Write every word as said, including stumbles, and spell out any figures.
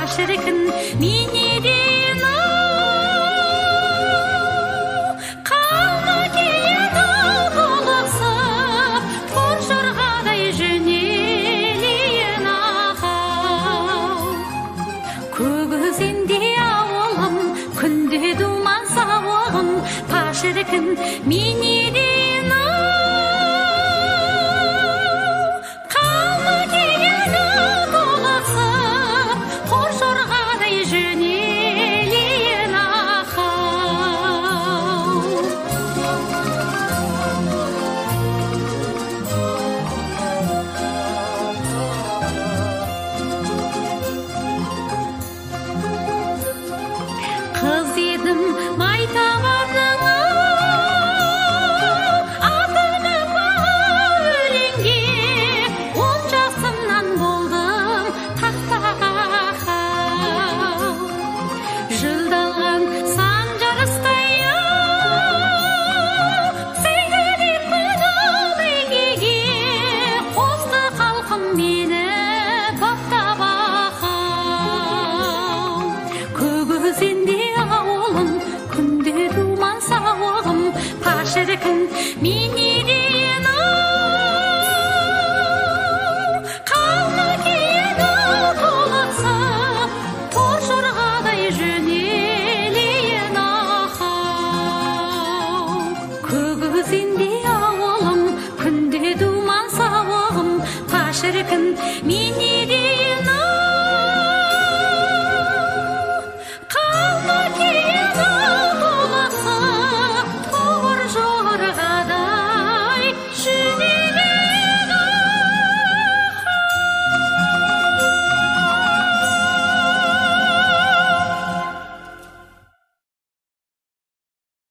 шіркін менерен қалма кейін ал толықсып торжорғадай жөнелейін ағау көк өзенде ауылым күнде думан сауығым па шіркін менерен қыз едім майтабанның атынып өлеңге он жасымнан болдым тақтақау жылдалған сан жарыстай сүйгенімін ол бәйгеге қосты халқым мені баптап ағау көк өзенде ауылым күнде думан сауығым па шіркін менерен қалма кейін ал толықсып торжорғадай жөнелейін ағау көк өзенде ауылым күнде думан сауығым па шіркін менерен